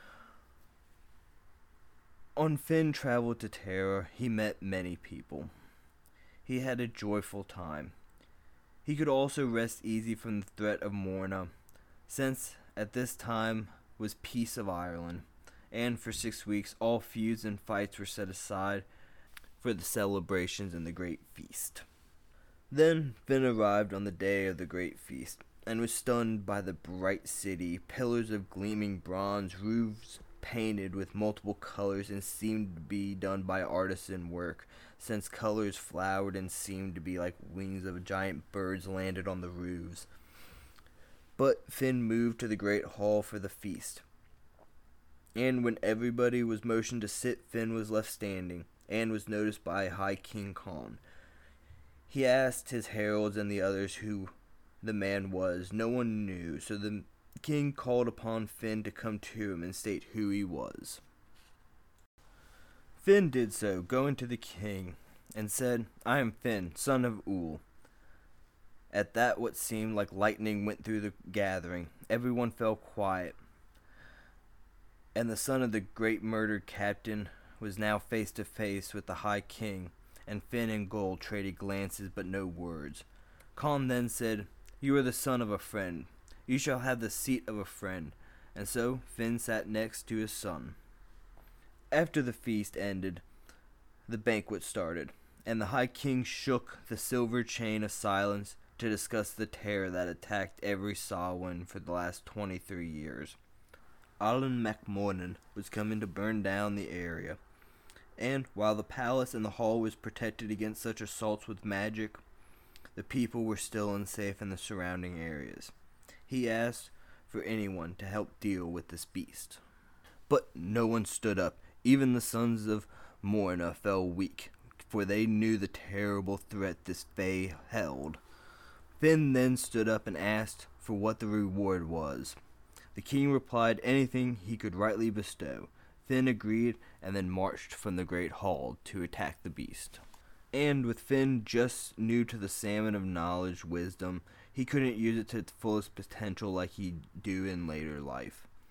On Finn traveled to Tara, he met many people. He had a joyful time. He could also rest easy from the threat of Morna, since at this time was peace of Ireland, and for 6 weeks all feuds and fights were set aside for the celebrations and the great feast. Then Finn arrived on the day of the great feast, and was stunned by the bright city, pillars of gleaming bronze, roofs painted with multiple colors, and seemed to be done by artisan work, since colors flowered and seemed to be like wings of giant birds landed on the roofs. But Finn moved to the great hall for the feast, and when everybody was motioned to sit, Finn was left standing, and was noticed by High King Con. He asked his heralds and the others who the man was. No one knew, so the king called upon Finn to come to him and state who he was. Finn did so, going to the king, and said, "I am Finn, son of Ul." At that what seemed like lightning went through the gathering. Everyone fell quiet, and the son of the great murdered captain was now face to face with the High King, and Finn and Gold traded glances but no words. Con then said, "You are the son of a friend. You shall have the seat of a friend." And so Finn sat next to his son. After the feast ended, the banquet started, and the High King shook the silver chain of silence to discuss the terror that attacked every Samhain for the last 23 years. Alan MacMornan was coming to burn down the area, and while the palace and the hall was protected against such assaults with magic, the people were still unsafe in the surrounding areas. He asked for anyone to help deal with this beast. But no one stood up. Even the sons of Morna fell weak, for they knew the terrible threat this Fae held. Finn then stood up and asked for what the reward was. The king replied anything he could rightly bestow. Finn agreed, and then marched from the great hall to attack the beast. And with Finn just new to the Salmon of Knowledge wisdom, he couldn't use it to its fullest potential like he'd do in later life.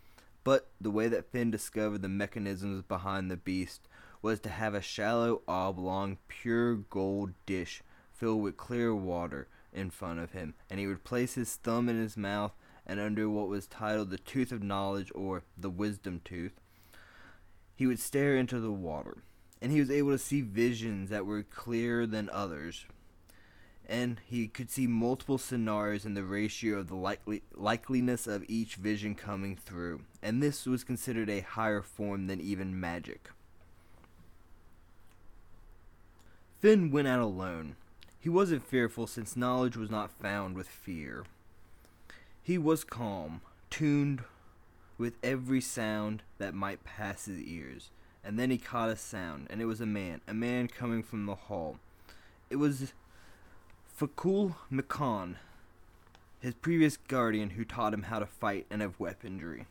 But the way that Finn discovered the mechanisms behind the beast was to have a shallow, oblong, pure gold dish filled with clear water in front of him, and he would place his thumb in his mouth, and under what was titled the Tooth of Knowledge, or the Wisdom Tooth, he would stare into the water, and he was able to see visions that were clearer than others, and he could see multiple scenarios in the ratio of the likeliness of each vision coming through, and this was considered a higher form than even magic. Finn went out alone. He wasn't fearful, since knowledge was not found with fear. He was calm, tuned with every sound that might pass his ears, and then he caught a sound, and it was a man coming from the hall. It was Fakul Makan, his previous guardian, who taught him how to fight and have weaponry.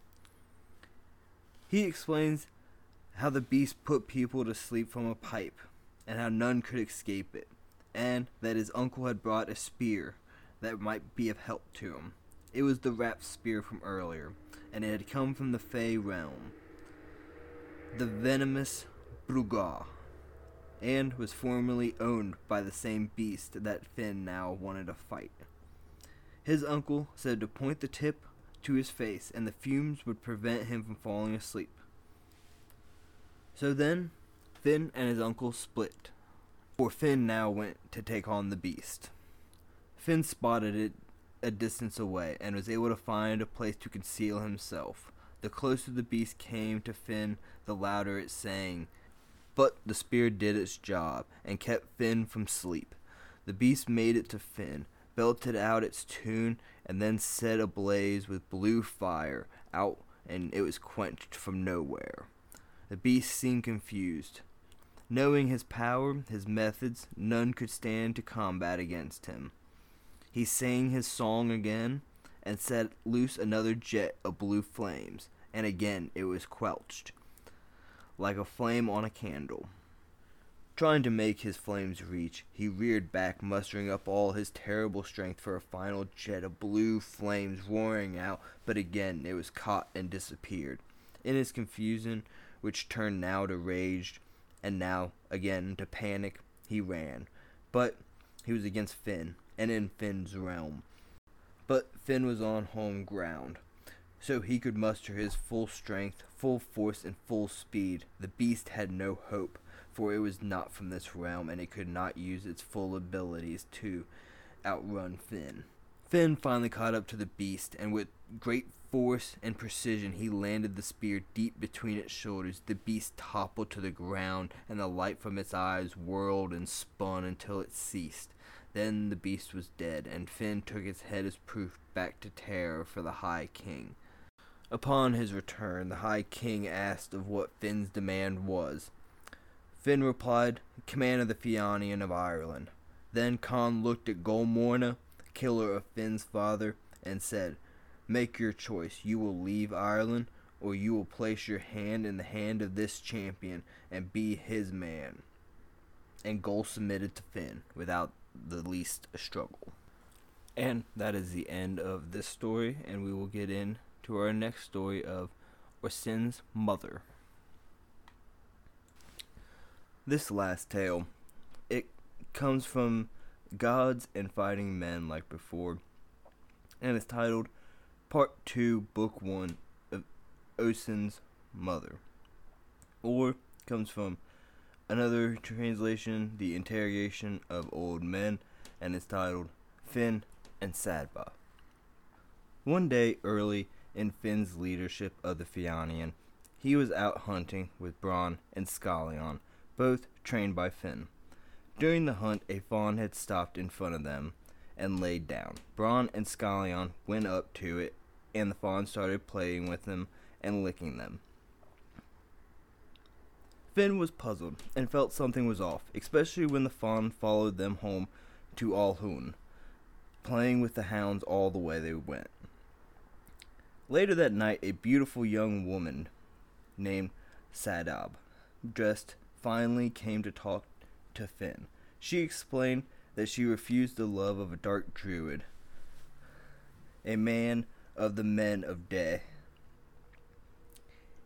He explains how the beast put people to sleep from a pipe, and how none could escape it, and that his uncle had brought a spear that might be of help to him. It was the Rap spear from earlier, and it had come from the Fey realm, the venomous Bruga, and was formerly owned by the same beast that Finn now wanted to fight. His uncle said to point the tip to his face, and the fumes would prevent him from falling asleep. So then, Finn and his uncle split, for Finn now went to take on the beast. Finn spotted it a distance away, and was able to find a place to conceal himself. The closer the beast came to Finn, the louder it sang, but the spear did its job, and kept Finn from sleep. The beast made it to Finn, belted out its tune, and then set ablaze with blue fire out, and it was quenched from nowhere. The beast seemed confused. Knowing his power, his methods, none could stand to combat against him. He sang his song again, and set loose another jet of blue flames, and again it was quenched, like a flame on a candle. Trying to make his flames reach, he reared back, mustering up all his terrible strength for a final jet of blue flames roaring out, but again it was caught and disappeared. In his confusion, which turned now to rage, and now again to panic, he ran. But he was against Finn, and in Finn's realm. But Finn was on home ground, so he could muster his full strength, full force, and full speed. The beast had no hope, for it was not from this realm, and it could not use its full abilities to outrun Finn. Finn finally caught up to the beast, and with great force and precision he landed the spear deep between its shoulders. The beast toppled to the ground, and the light from its eyes whirled and spun until it ceased. Then the beast was dead, and Finn took its head as proof back to Terra for the High King. Upon his return, the High King asked of what Finn's demand was. Finn replied, "Command of the Fiannian of Ireland." Then Khan looked at Golmorna, killer of Finn's father, and said, "Make your choice. You will leave Ireland, or you will place your hand in the hand of this champion and be his man." And Gol submitted to Finn without the least struggle. And that is the end of this story, and we will get into our next story of Orcin's mother. This last tale, it comes from Gods and Fighting Men Like Before, and it's titled Part 2, Book 1 of Orcin's Mother, or comes from another translation, The Interrogation of Old Men, and it's titled Finn and Sadba. One day early in Finn's leadership of the Fiannian, he was out hunting with Bronn and Scallion, both trained by Finn. During the hunt, a fawn had stopped in front of them and laid down. Bronn and Scallion went up to it, and the fawn started playing with them and licking them. Finn was puzzled and felt something was off, especially when the fawn followed them home to Alhun, playing with the hounds all the way they went. Later that night, a beautiful young woman named Sadab, dressed finely, came to talk to Finn. She explained that she refused the love of a dark druid, a man of the men of Day,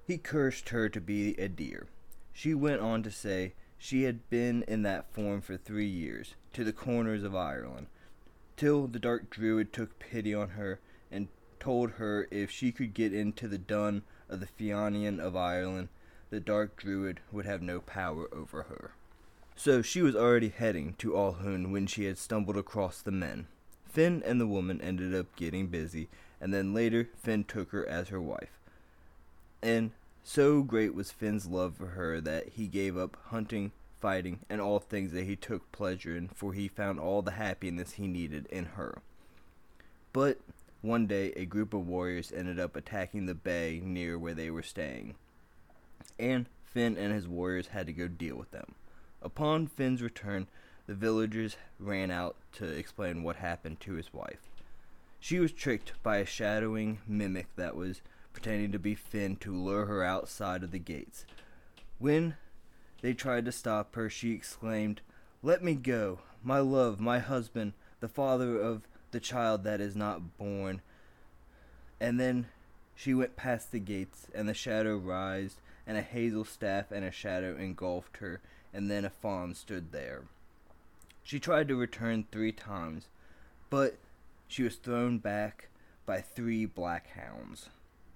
He cursed her to be a deer. She went on to say she had been in that form for 3 years, to the corners of Ireland, till the dark druid took pity on her and told her if she could get into the dun of the Fionnian of Ireland, the dark druid would have no power over her. So she was already heading to Alhun when she had stumbled across the men. Finn and the woman ended up getting busy, and then later Finn took her as her wife. And so great was Finn's love for her that he gave up hunting, fighting, and all things that he took pleasure in, for he found all the happiness he needed in her. But one day a group of warriors ended up attacking the bay near where they were staying, and Finn and his warriors had to go deal with them. Upon Finn's return, the villagers ran out to explain what happened to his wife. She was tricked by a shadowing mimic that was pretending to be Finn to lure her outside of the gates. When they tried to stop her, she exclaimed, "Let me go, my love, my husband, the father of the child that is not born." And then she went past the gates, and the shadow rised, and a hazel staff and a shadow engulfed her, and then a fawn stood there. She tried to return 3 times, but she was thrown back by 3 black hounds,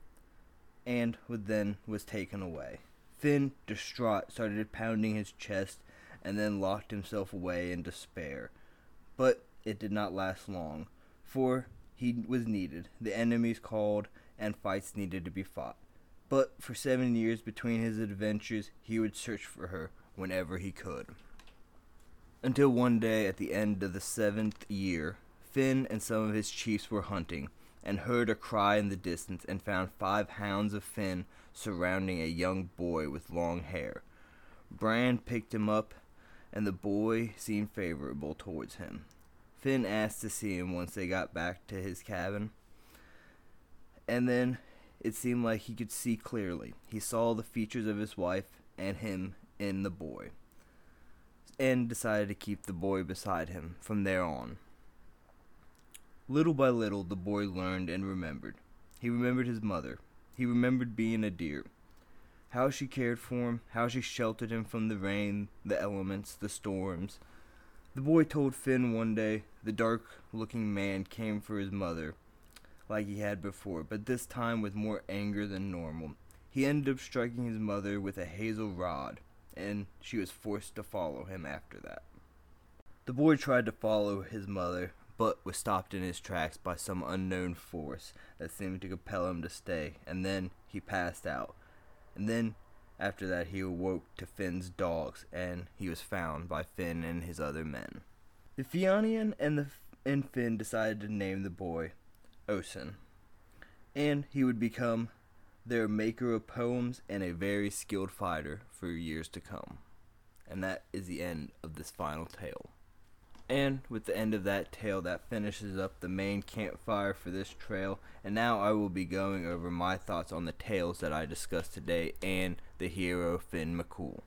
and was taken away. Finn, distraught, started pounding his chest, and then locked himself away in despair. But it did not last long, for he was needed. The enemies called, and fights needed to be fought. But for 7 years between his adventures, he would search for her whenever he could. Until one day at the end of the 7th year, Finn and some of his chiefs were hunting, and heard a cry in the distance, and found 5 hounds of Finn surrounding a young boy with long hair. Bran picked him up, and the boy seemed favorable towards him. Finn asked to see him once they got back to his cabin, and then it seemed like he could see clearly. He saw the features of his wife and him in the boy, and decided to keep the boy beside him from there on. Little by little, the boy learned and remembered. He remembered his mother. He remembered being a deer. How she cared for him, how she sheltered him from the rain, the elements, the storms. The boy told Finn one day the dark-looking man came for his mother, like he had before, but this time with more anger than normal. He ended up striking his mother with a hazel rod, and she was forced to follow him after that. The boy tried to follow his mother, but was stopped in his tracks by some unknown force that seemed to compel him to stay, and then he passed out. And then, after that, he awoke to Finn's dogs, and he was found by Finn and his other men. The Fionnian and Finn decided to name the boy Oisin, and he would become their maker of poems and a very skilled fighter for years to come. And that is the end of this final tale. And with the end of that tale, that finishes up the main campfire for this trail. And now I will be going over my thoughts on the tales that I discussed today and the hero Finn McCool.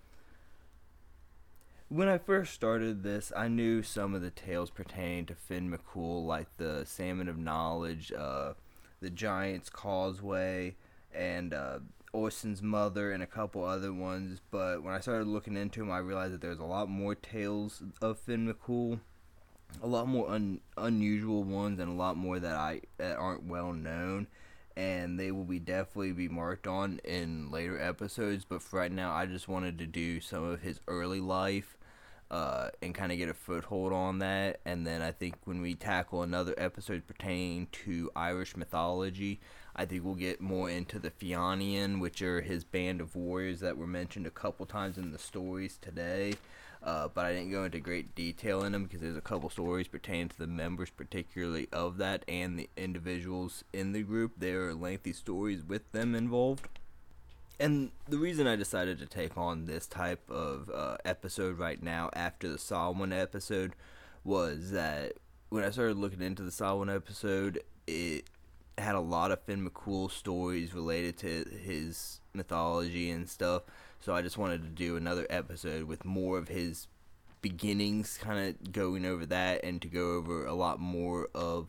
When I first started this, I knew some of the tales pertaining to Finn McCool, like the Salmon of Knowledge, the Giant's Causeway, and Oisin's Mother, and a couple other ones, but when I started looking into them, I realized that there's a lot more tales of Finn McCool, a lot more unusual ones, and a lot more that aren't well known, and they will definitely be marked on in later episodes. But for right now, I just wanted to do some of his early life, and kind of get a foothold on that, and then I think when we tackle another episode pertaining to Irish mythology, I think we'll get more into the Fionnian, which are his band of warriors that were mentioned a couple times in the stories today. But I didn't go into great detail in them because there's a couple stories pertaining to the members, particularly of that, and the individuals in the group. There are lengthy stories with them involved. And the reason I decided to take on this type of episode right now after the Samhain episode was that when I started looking into the Samhain episode, it had a lot of Finn McCool stories related to his mythology and stuff, so I just wanted to do another episode with more of his beginnings, kind of going over that, and to go over a lot more of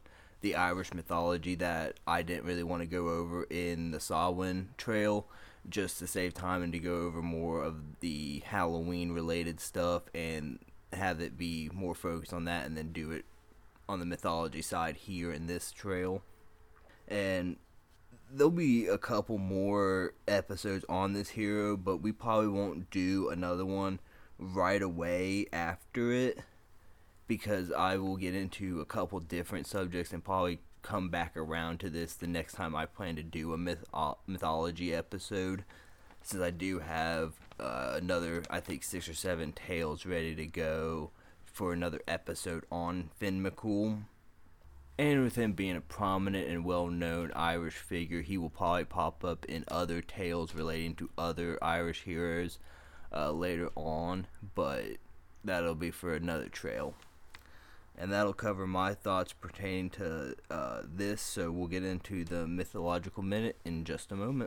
the Irish mythology that I didn't really want to go over in the Samhain trail, just to save time and to go over more of the Halloween related stuff and have it be more focused on that, and then do it on the mythology side here in this trail. And there'll be a couple more episodes on this hero, but we probably won't do another one right away after it, because I will get into a couple different subjects and probably come back around to this the next time I plan to do a mythology episode, since I do have another, I think, 6 or 7 tales ready to go for another episode on Finn McCool. And with him being a prominent and well-known Irish figure, he will probably pop up in other tales relating to other Irish heroes later on, but that'll be for another trail. And that'll cover my thoughts pertaining to this, so we'll get into the Mythological Minute in just a moment.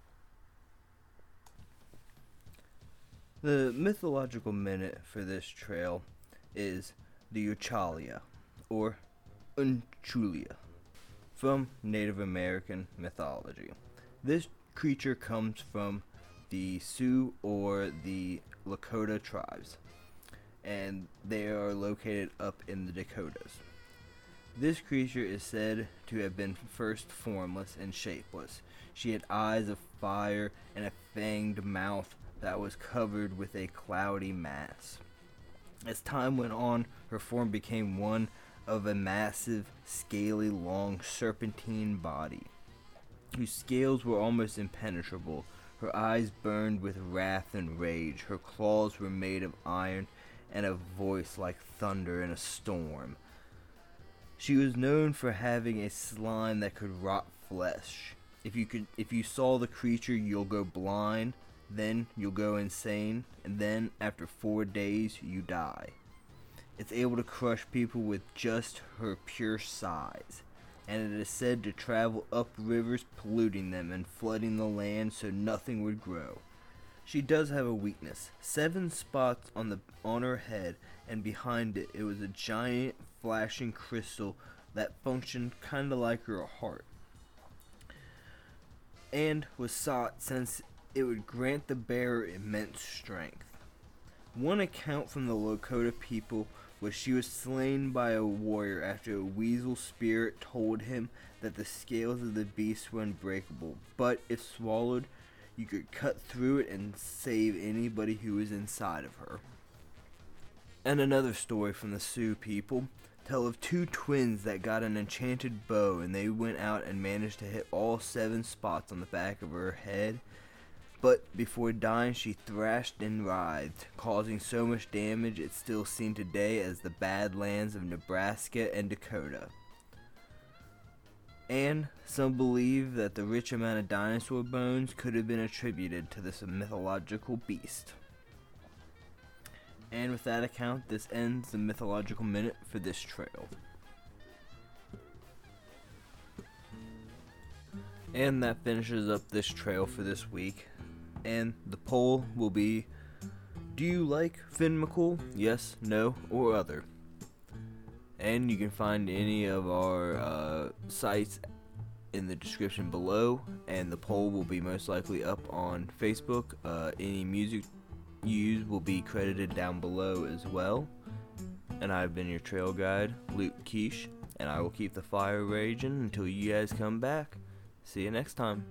The Mythological Minute for this trail is the Euchalia, or Unchulia, from Native American mythology. This creature comes from the Sioux or the Lakota tribes, and they are located up in the Dakotas. This creature is said to have been first formless and shapeless. She had eyes of fire and a fanged mouth that was covered with a cloudy mass. As time went on, her form became one of a massive, scaly, long, serpentine body, whose scales were almost impenetrable. Her eyes burned with wrath and rage. Her claws were made of iron, and a voice like thunder in a storm. She was known for having a slime that could rot flesh. If you saw the creature, you'll go blind, then you'll go insane, and then after 4 days you die. It's able to crush people with just her pure size, and it is said to travel up rivers, polluting them and flooding the land so nothing would grow. She does have a weakness: 7 spots on her head, and behind it was a giant flashing crystal that functioned kinda like her heart, and was sought since it would grant the bearer immense strength. One account from the Lakota people was she was slain by a warrior after a weasel spirit told him that the scales of the beast were unbreakable, but if swallowed, you could cut through it and save anybody who was inside of her. And another story from the Sioux people tell of 2 twins that got an enchanted bow, and they went out and managed to hit all 7 spots on the back of her head. But before dying, she thrashed and writhed, causing so much damage it's still seen today as the Badlands of Nebraska and Dakota. And some believe that the rich amount of dinosaur bones could have been attributed to this mythological beast. And with that account, this ends the Mythological Minute for this trail. And that finishes up this trail for this week. And the poll will be: do you like Finn McCool? Yes, no, or other? And you can find any of our sites in the description below, and the poll will be most likely up on Facebook. Any music used will be credited down below as well. And I've been your trail guide, Luke Quiche, and I will keep the fire raging until you guys come back. See you next time.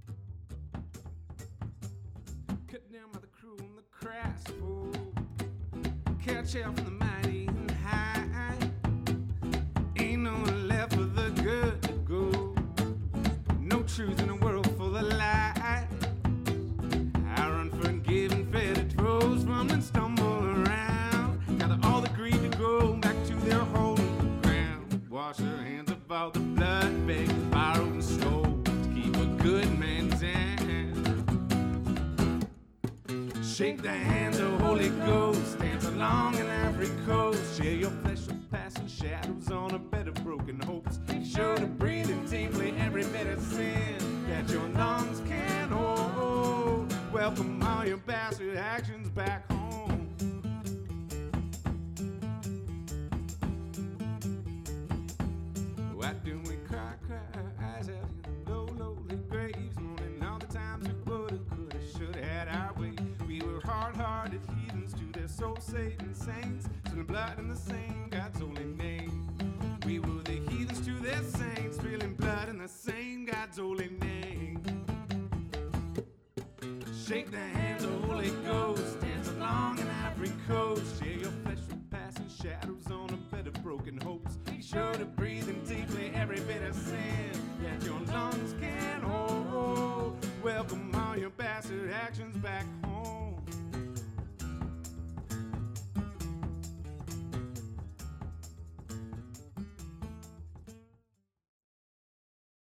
Cut down by the crew on the crash floor. catch hell from the mighty and high. Ain't no one left for the good to go. No truth in a world full of lies. Our unforgiving fetid foes from and stumble around. Gather all the greed to go back to their hole in the ground. Wash their hands of all the blood, beg, borrowed and stole to keep a good man's hand. Shake the hands of Holy Ghost, dance along an Ivory Coast. Share your flesh with passing shadows on a bed of broken hopes. Be sure to breathe in deeply every medicine that your lungs can hold. Welcome all your bastard actions back home. Why do we cry eyes out in the low, lowly graves, mourning all the times we woulda, coulda, shoulda had our way? We were hard-hearted heathens to their soul-saving saints, spilling blood in the same God's holy name. We were the heathens to their saints, spilling blood in the same God's holy name. Shake the hands of Holy Ghost, dance along an Ivory Coast. Share your flesh with passing shadows on a bed of broken hopes. Be sure to breathe in deep